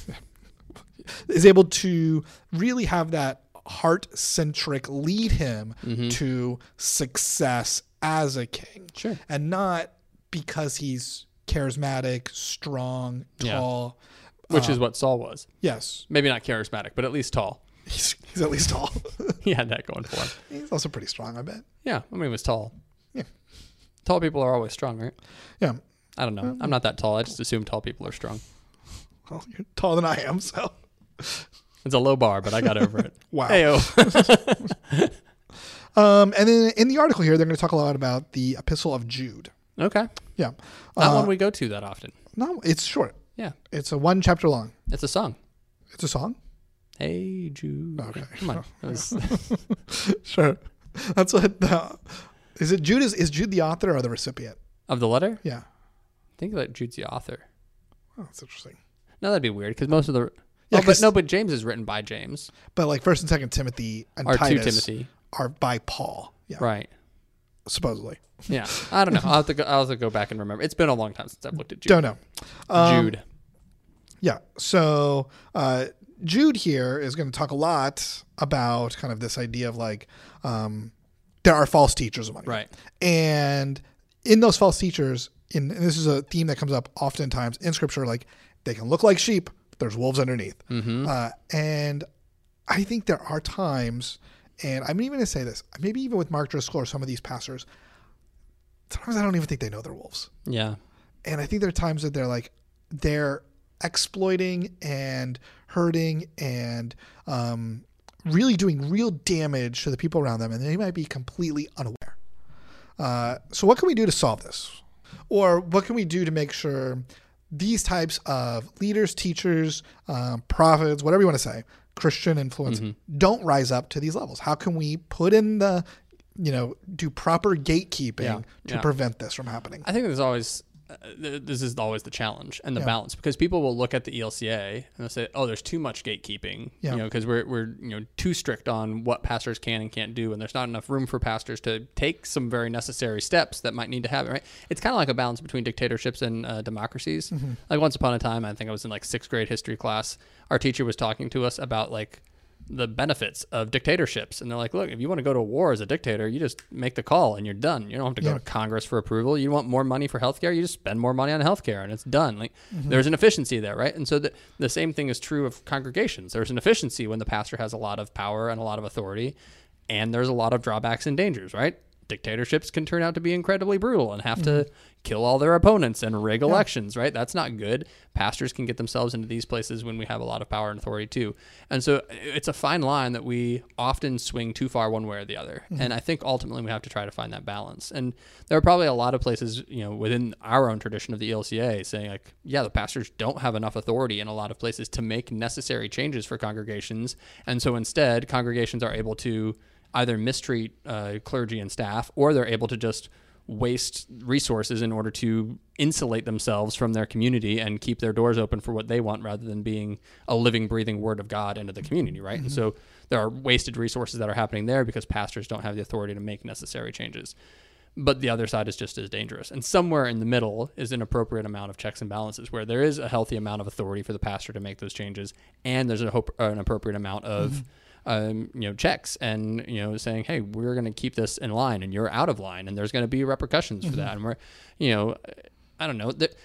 is able to really have that heart-centric lead him Mm-hmm. to success as a king. Sure. And not because he's charismatic, strong, Yeah. tall. Which is what Saul was. Yes, Maybe not charismatic, but at least tall. he's, he's at least tall. He had that going for him. He's also pretty strong, I bet. Yeah, I mean, he was tall. Yeah. Tall people are always strong, right? Yeah. I don't know. I'm not that tall. I just assume tall people are strong. Well, you're taller than I am, so. It's a low bar, but I got over it. Wow. Heyo. Um, and then in the article here, they're going to talk a lot about the Epistle of Jude. Okay. Yeah. Not Uh, one we go to that often. No, it's short. Yeah. It's a one chapter long. It's a song. It's a song? Hey, Jude. Okay. Come on. That was- Sure. That's what the, is it Jude is, is Jude the author or the recipient? of the letter? Yeah. I think that Jude's the author. Oh, that's interesting. No, that'd be weird because most of the. Yeah, oh, but 'cause- no, but James is written by James But like First and Second Timothy and or to Titus Timothy. are by Paul. Yeah. Right. Supposedly. Yeah. I don't know. I'll have to go, I'll have to go back and remember. It's been a long time since I've looked at Jude. Don't know. Um, Jude. Yeah. So uh, Jude here is going to talk a lot about kind of this idea of like um, there are false teachers among you. Right. And in those false teachers, in and this is a theme that comes up oftentimes in Scripture, like they can look like sheep, but there's wolves underneath. Mm-hmm. Uh, and I think there are times, and I'm even going to say this, maybe even with Mark Driscoll or some of these pastors, sometimes I don't even think they know they're wolves. Yeah. And I think there are times that they're like, they're exploiting and hurting and um, really doing real damage to the people around them, and they might be completely unaware. Uh, so what can we do to solve this? Or what can we do to make sure these types of leaders, teachers, um, prophets, whatever you want to say, Christian influence, Mm-hmm. don't rise up to these levels? How can we put in the, you know, do proper gatekeeping Yeah, to yeah. prevent this from happening? I think there's always uh, th- this is always the challenge and the Yeah. balance, because people will look at the E L C A and they'll say, "Oh, there's too much gatekeeping," Yeah. you know, because we're we're you know too strict on what pastors can and can't do, and there's not enough room for pastors to take some very necessary steps that might need to happen. Right? It's kind of like a balance between dictatorships and uh, democracies. Mm-hmm. Like once upon a time, I think I was in like sixth grade history class. Our teacher was talking to us about like the benefits of dictatorships, and they're like, look, if you want to go to war as a dictator, you just make the call and you're done. You don't have to go Yeah. to Congress for approval. You want more money for healthcare, you just spend more money on healthcare and it's done. Like there's an efficiency there, right? And so the, the same thing is true of congregations. There's an efficiency when the pastor has a lot of power and a lot of authority, and there's a lot of drawbacks and dangers, right? Dictatorships can turn out to be incredibly brutal and have to kill all their opponents and rig elections, right? That's not good. Pastors can get themselves into these places when we have a lot of power and authority too. And so it's a fine line that we often swing too far one way or the other. And I think ultimately we have to try to find that balance. And there are probably a lot of places, you know, within our own tradition of the E L C A saying like, yeah, the pastors don't have enough authority in a lot of places to make necessary changes for congregations. And so instead, congregations are able to either mistreat uh, clergy and staff, or they're able to just waste resources in order to insulate themselves from their community and keep their doors open for what they want rather than being a living, breathing word of God into the community, right? Mm-hmm. And so there are wasted resources that are happening there because pastors don't have the authority to make necessary changes. But the other side is just as dangerous. And somewhere in the middle is an appropriate amount of checks and balances where there is a healthy amount of authority for the pastor to make those changes, and there's a hope, uh, an appropriate amount of mm-hmm. Um, you know, checks and, you know, saying, hey, we're going to keep this in line and you're out of line and there's going to be repercussions for mm-hmm. that. And we're, you know, I don't know, the,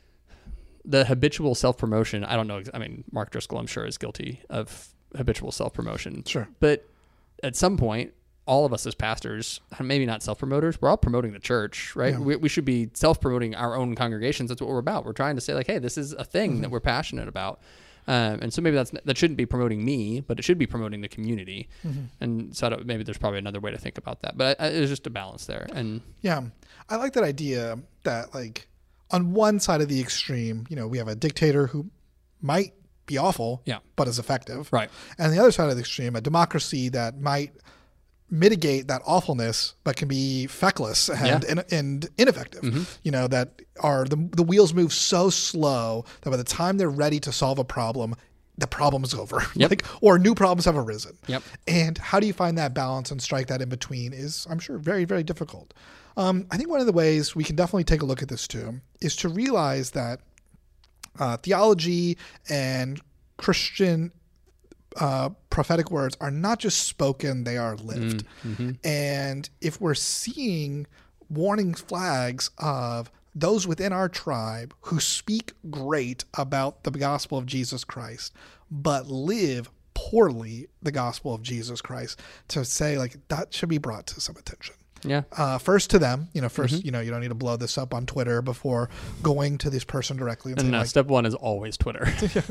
the habitual self-promotion, I don't know. I mean, Mark Driscoll, I'm sure, is guilty of habitual self-promotion. Sure. But at some point, all of us as pastors, maybe not self-promoters, we're all promoting the church, right? Yeah. We, we should be self-promoting our own congregations. That's what we're about. We're trying to say like, hey, this is a thing mm-hmm. that we're passionate about. Um, and so maybe that's that shouldn't be promoting me, but it should be promoting the community. Mm-hmm. And so I don't, maybe there's probably another way to think about that. But I, I, there's just a balance there. And yeah, I like that idea that like on one side of the extreme, you know, we have a dictator who might be awful, yeah. but is effective. Right. And the other side of the extreme, a democracy that might mitigate that awfulness, but can be feckless and yeah. in, and ineffective. Mm-hmm. You know, that are the the wheels move so slow that by the time they're ready to solve a problem, the problem is over. Yep. Like, or new problems have arisen. Yep. And how do you find that balance and strike that in between is, I'm sure, very, very difficult. Um, I think one of the ways we can definitely take a look at this too is to realize that uh, theology and Christian uh, prophetic words are not just spoken, they are lived. Mm-hmm. And if we're seeing warning flags of those within our tribe who speak great about the gospel of Jesus Christ, but live poorly the gospel of Jesus Christ, to say like that should be brought to some attention. Yeah. Uh, first to them, you know, first, Mm-hmm. you know, you don't need to blow this up on Twitter before going to this person directly. And And saying, no, like, step one is always Twitter.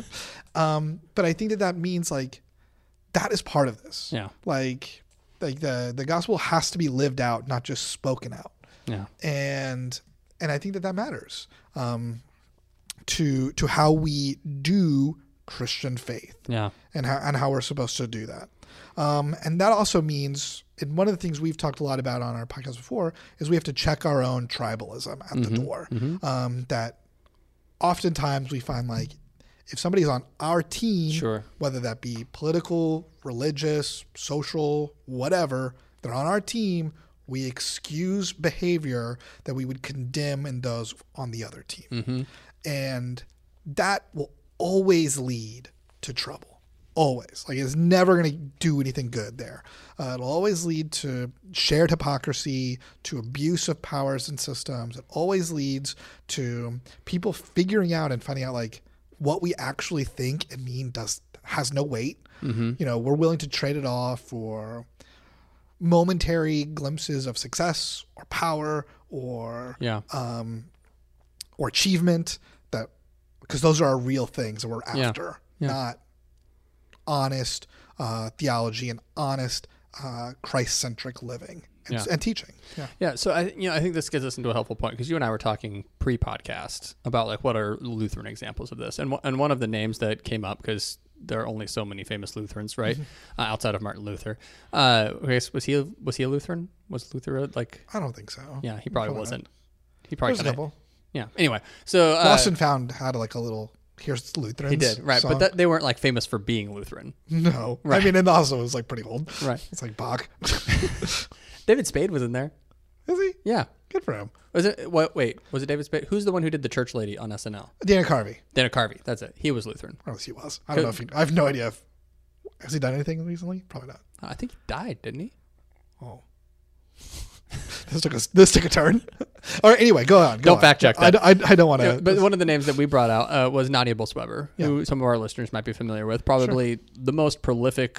um, but I think that that means like, that is part of this. Yeah. Like, like the, the gospel has to be lived out, not just spoken out. Yeah. And, and I think that that matters, um, to, to how we do Christian faith. Yeah. And how, and how we're supposed to do that. Um, and that also means, and one of the things we've talked a lot about on our podcast before is we have to check our own tribalism at Mm-hmm. the door. Um, that oftentimes we find like if somebody's on our team, Sure. whether that be political, religious, social, whatever, they're on our team, we excuse behavior that we would condemn in those on the other team. Mm-hmm. And that will always lead to trouble. Always. Like, it's never going to do anything good there. Uh, it'll always lead to shared hypocrisy, to abuse of powers and systems. It always leads to people figuring out and finding out, like, what we actually think and mean does has no weight. Mm-hmm. You know, we're willing to trade it off for momentary glimpses of success or power or Yeah. um, or achievement, that because those are our real things that we're Yeah. after, Yeah. not honest uh, theology and honest uh, Christ-centric living and, Yeah. and teaching. Yeah. Yeah, so I, you know, I think this gets us into a helpful point because you and I were talking pre-podcast about like what are Lutheran examples of this, and and one of the names that came up because there are only so many famous Lutherans, right, uh, outside of Martin Luther. Uh, I guess, was he a, was he a Lutheran? Was Luther a, like? I don't think so. Yeah, he probably Probably wasn't. not. He probably There's a kinda, couple. Yeah. Anyway, so uh, Lawson found had like a little here's Lutherans. he did right, song. but that, they weren't like famous for being Lutheran. no, Right. I mean, and also it was like pretty old. Right. It's like Bach. David Spade was in there. Is he? Yeah. Good for him. Was it? What? Wait, was it David Spade? Who's the one who did the church lady on S N L? Dana Carvey. Dana Carvey. That's it. He was Lutheran. Or at least he was. I don't know if he. I have no idea if has he done anything recently. Probably not. I think he died, didn't he? Oh. This took a this took a turn. All right. Anyway, go on. Go Don't on. fact check I, that. I, I don't want to. Yeah, but one of the names that we brought out uh, was Nadia Bolz-Weber, who Yeah. some of our listeners might be familiar with. Probably the most prolific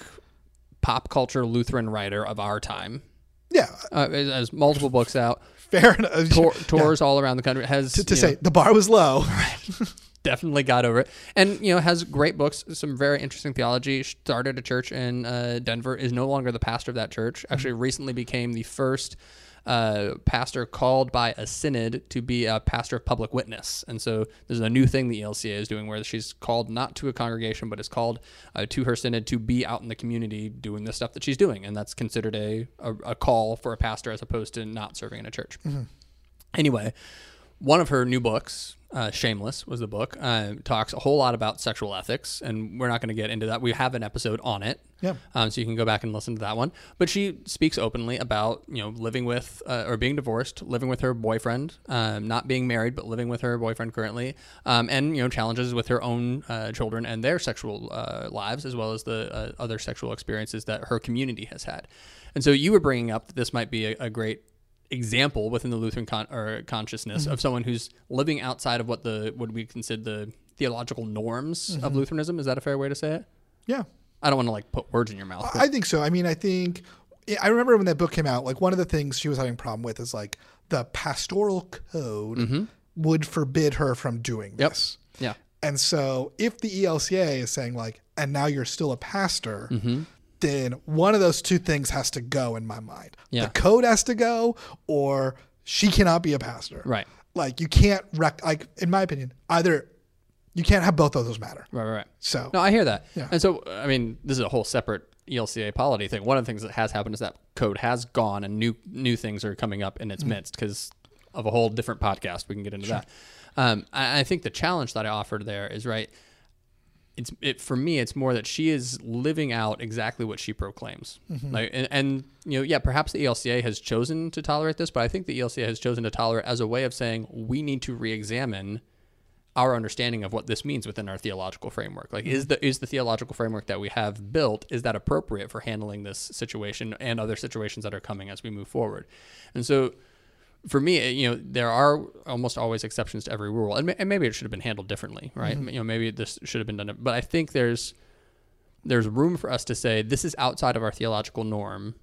pop culture Lutheran writer of our time. yeah, Uh, has has multiple books out, fair enough. tour, Yeah. tours all around the country. Has To, to you say know, the bar was low. definitely got over it, and you know has great books, some very interesting theology. Started a church in uh, Denver. Is no longer the pastor of that church. Actually, recently became the first uh, pastor called by a synod to be a pastor of public witness. And so there's a new thing the E L C A is doing where she's called not to a congregation, but is called uh, to her synod to be out in the community doing the stuff that she's doing. And that's considered a, a, a call for a pastor as opposed to not serving in a church. Mm-hmm. Anyway, one of her new books, uh, Shameless was the book, uh, talks a whole lot about sexual ethics, and we're not going to get into that. We have an episode on it, Yeah. um, so you can go back and listen to that one. But she speaks openly about, you know, living with uh, or being divorced, living with her boyfriend, um, not being married, but living with her boyfriend currently, um, and, you know, challenges with her own uh, children and their sexual uh, lives, as well as the uh, other sexual experiences that her community has had. And so you were bringing up that this might be a, a great example within the Lutheran con- or consciousness Mm-hmm. of someone who's living outside of what the what we consider the theological norms Mm-hmm. of Lutheranism. Is that a fair way to say it? Yeah. I don't want to like put words in your mouth. but- I think so. I mean, I think I remember when that book came out, like one of the things she was having a problem with is like the pastoral code would forbid her from doing Yep. this. Yeah. And so if the E L C A is saying like, and now you're still a pastor, Mm-hmm. then one of those two things has to go in my mind. Yeah. The code has to go, or she cannot be a pastor. Right. Like you can't rec- like, in my opinion, either you can't have both of those matter. Right. Right. Right. So No, I hear that. Yeah. And so, I mean, this is a whole separate E L C A polity thing. One of the things that has happened is that code has gone and new new things are coming up in its midst because of a whole different podcast. We can get into that. Um, I, I think the challenge that I offered there is, right, it's it for me it's more that she is living out exactly what she proclaims. Mm-hmm. Like and, and you know yeah perhaps the E L C A has chosen to tolerate this, but I think the E L C A has chosen to tolerate as a way of saying we need to re-examine our understanding of what this means within our theological framework. Like mm-hmm. is the is the theological framework that we have built, is that appropriate for handling this situation and other situations that are coming as we move forward? And so for me, you know, there are almost always exceptions to every rule, and, and maybe it should have been handled differently, right? Mm-hmm. You know, maybe this should have been done, but I think there's there's room for us to say this is outside of our theological norm,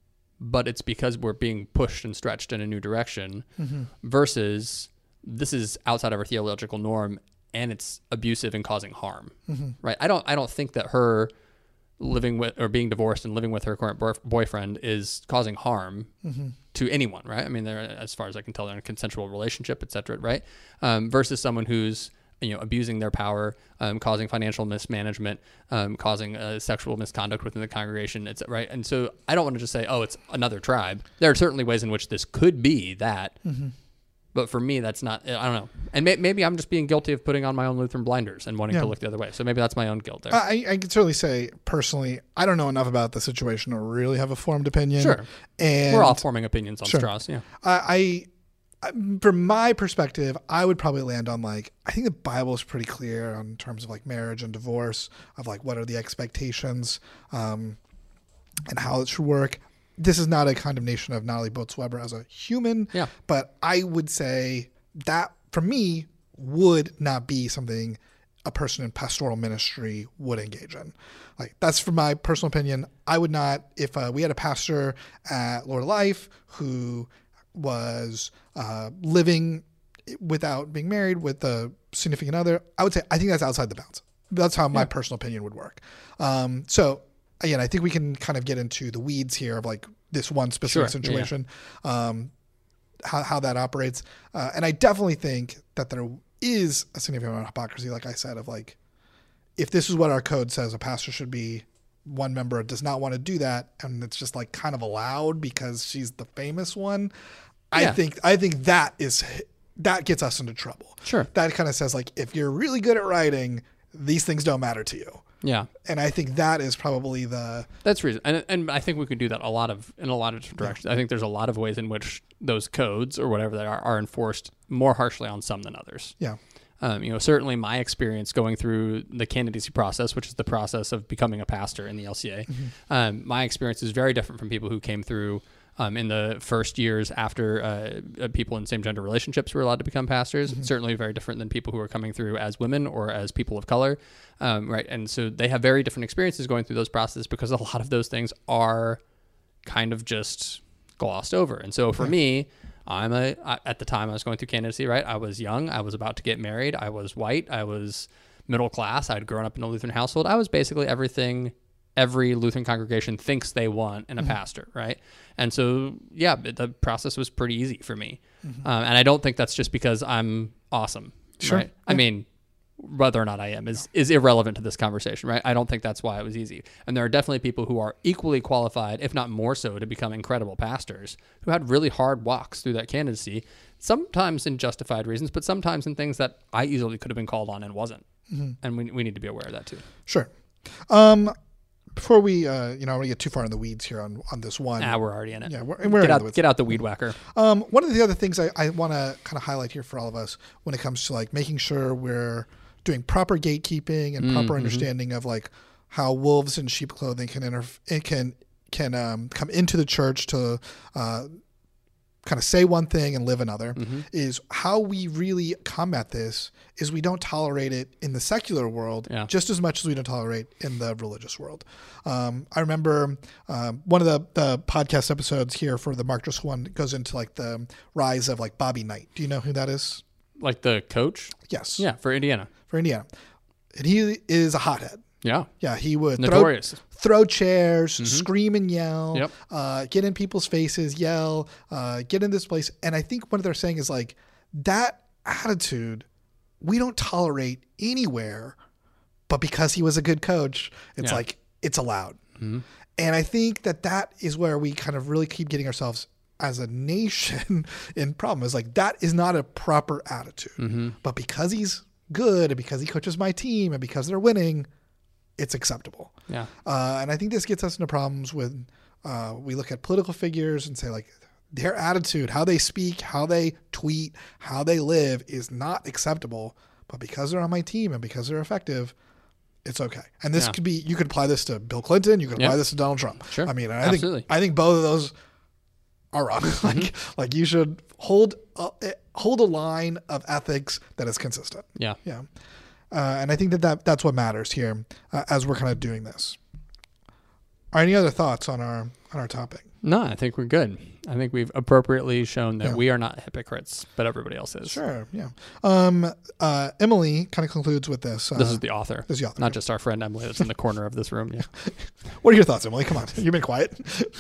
but it's because we're being pushed and stretched in a new direction, mm-hmm. versus this is outside of our theological norm and it's abusive and causing harm, mm-hmm. right? I don't I don't think that her living with or being divorced and living with her current boy- boyfriend is causing harm mm-hmm. to anyone, right? I mean, they're, as far as I can tell, they're in a consensual relationship, et cetera, right? Um, versus someone who's, you know, abusing their power, um, causing financial mismanagement, um, causing uh, sexual misconduct within the congregation, it's right. And so I don't want to just say, oh, it's another tribe. There are certainly ways in which this could be that, mm-hmm. but for me, that's not, I don't know. And may, maybe I'm just being guilty of putting on my own Lutheran blinders and wanting yeah. to look the other way. So maybe that's my own guilt there. I, I can certainly say, personally, I don't know enough about the situation to really have a formed opinion. Sure. And we're all forming opinions on sure. straws. Yeah. I, I, from my perspective, I would probably land on like, I think the Bible is pretty clear on terms of like marriage and divorce, of like what are the expectations um, and how it should work. This is not a condemnation of Natalie Bolz-Weber as a human, yeah. but I would say that for me would not be something a person in pastoral ministry would engage in. Like that's from my personal opinion. I would not, if uh, we had a pastor at Lord of Life who was uh, living without being married with a significant other, I would say, I think that's outside the bounds. That's how my yeah. personal opinion would work. Um, so again, I think we can kind of get into the weeds here of like this one specific sure. situation, yeah. um, how, how that operates. Uh, and I definitely think that there is a significant amount of hypocrisy, like I said, of like, if this is what our code says a pastor should be, one member does not want to do that, and it's just like kind of allowed because she's the famous one. Yeah. I think I think that is that gets us into trouble. Sure. That kind of says like, if you're really good at writing, these things don't matter to you. Yeah. And I think that is probably the... That's reason. And and I think we could do that a lot of in a lot of different directions. Yeah. I think there's a lot of ways in which those codes or whatever they are are enforced more harshly on some than others. Yeah. Um, you know, certainly my experience going through the candidacy process, which is the process of becoming a pastor in the L C A, mm-hmm. um, my experience is very different from people who came through Um, in the first years after uh, people in same-gender relationships were allowed to become pastors. Mm-hmm. Certainly very different than people who are coming through as women or as people of color, um, right? And so they have very different experiences going through those processes because a lot of those things are kind of just glossed over. And so for me, I'm a, I, at the time I was going through candidacy, right? I was young. I was about to get married. I was white. I was middle class. I'd grown up in a Lutheran household. I was basically everything every Lutheran congregation thinks they want in a mm-hmm. pastor, right? And so, yeah, the process was pretty easy for me. Mm-hmm. Um, and I don't think that's just because I'm awesome, sure. right? Yeah. I mean, whether or not I am is, is irrelevant to this conversation, right? I don't think that's why it was easy. And there are definitely people who are equally qualified, if not more so, to become incredible pastors who had really hard walks through that candidacy, sometimes in justified reasons, but sometimes in things that I easily could have been called on and wasn't. Mm-hmm. And we we need to be aware of that too. Sure. Um, Before we, uh, you know, I don't want to get too far in the weeds here on, on this one. Ah, we're already in it. Yeah, we're, we're get, in out, the weeds. Get out the weed whacker. Um, one of the other things I, I want to kind of highlight here for all of us when it comes to like making sure we're doing proper gatekeeping and mm, proper mm-hmm. understanding of like how wolves in sheep clothing can interf- it can can um, come into the church to uh, kind of say one thing and live another, mm-hmm. is how we really combat this is we don't tolerate it in the secular world yeah. just as much as we don't tolerate in the religious world. Um, I remember um, one of the, the podcast episodes here for the Mark Driscoll one goes into like the rise of like Bobby Knight. Do you know who that is? Like the coach? Yes. Yeah, for Indiana. For Indiana. And he is a hothead. Yeah. Yeah, he would Notorious. throw, throw chairs, mm-hmm. scream and yell, yep. uh, get in people's faces, yell, uh, get in this place. And I think what they're saying is like that attitude we don't tolerate anywhere, but because he was a good coach, it's yeah. like it's allowed. Mm-hmm. And I think that that is where we kind of really keep getting ourselves as a nation in problem. Is like that is not a proper attitude, mm-hmm. but because he's good and because he coaches my team and because they're winning, it's acceptable. Yeah. Uh, and I think this gets us into problems when uh, we look at political figures and say, like, their attitude, how they speak, how they tweet, how they live is not acceptable. But because they're on my team and because they're effective, it's okay. And this Yeah. could be, you could apply this to Bill Clinton. You could apply Yep. this to Donald Trump. Sure. I mean, I Absolutely. think I think both of those are wrong. like, Mm-hmm. like you should hold a, hold a line of ethics that is consistent. Yeah. Yeah. Uh, and I think that, that that's what matters here uh, as we're kind of doing this. Are any other thoughts on our on our topic? No, I think we're good. I think we've appropriately shown that Yeah. we are not hypocrites, but everybody else is. Sure. Yeah. Um, uh, Emily kind of concludes with this. Uh, This is the author. this is the author. Not just our friend Emily that's in the corner of this room. Yeah. What are your thoughts, Emily? Come on. You've been quiet.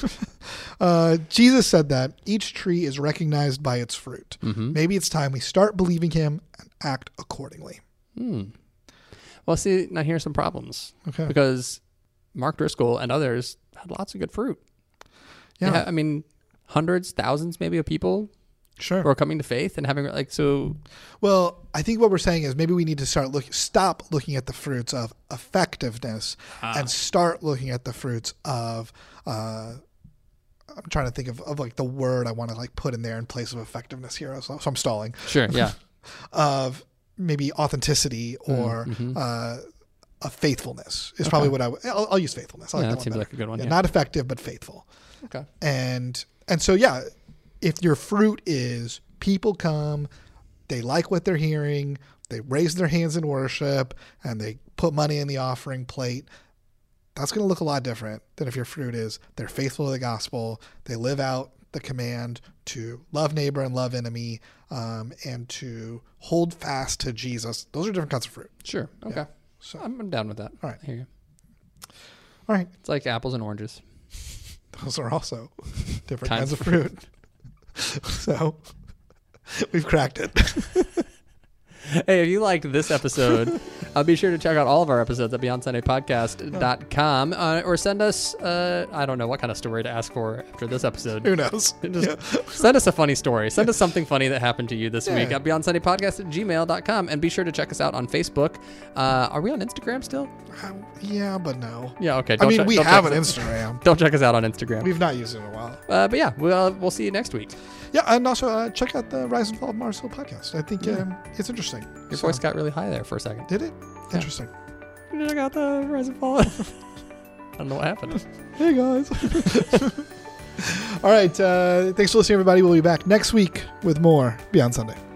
uh, Jesus said that each tree is recognized by its fruit. Mm-hmm. Maybe it's time we start believing him and act accordingly. Hmm. Well, see, now here's some problems. Okay. Because Mark Driscoll and others had lots of good fruit. Yeah. They had- I mean, hundreds, thousands maybe of people Sure. who are coming to faith and having, like, so. Well, I think what we're saying is maybe we need to start look stop looking at the fruits of effectiveness Ah. and start looking at the fruits of uh, I'm trying to think of, of like the word I want to like put in there in place of effectiveness here. So, so I'm stalling. Sure, yeah. Of maybe authenticity or Mm-hmm. uh, a faithfulness is probably what I would. I'll, I'll use faithfulness. I like Yeah, that that one seems better. like a good one, Yeah, yeah. Not effective, but faithful. Okay. And and so yeah, if your fruit is people come, they like what they're hearing, they raise their hands in worship, and they put money in the offering plate, that's going to look a lot different than if your fruit is they're faithful to the gospel, they live out the command to love neighbor and love enemy, um, and to hold fast to Jesus. Those are different kinds of fruit. Sure. Okay. Yeah. So I'm, I'm down with that. All right. Here you go. all right, It's like apples and oranges. those are also different Kinds kinds of of fruit. So we've cracked it. Hey, if you liked this episode, uh, be sure to check out all of our episodes at beyond sunday podcast dot com uh, or send us, uh, I don't know what kind of story to ask for after this episode. Who knows? Just Yeah. send us a funny story. Send us something funny that happened to you this Yeah. week at beyond sunday podcast at gmail dot com. And be sure to check us out on Facebook. Uh, are we on Instagram still? Um, yeah, but no. Yeah, okay. I Don't mean, check- we don't have check an us- Instagram. Don't check us out on Instagram. We've not used it in a while. Uh, but yeah, we'll, we'll see you next week. Yeah, and also uh, check out the Rise and Fall of Mars Hill podcast. I think um, it's interesting. Your So- voice got really high there for a second. Did it? Interesting. Check out the Rise and Fall. I don't know what happened. Hey, guys. All right. Uh, thanks for listening, everybody. We'll be back next week with more Beyond Sunday.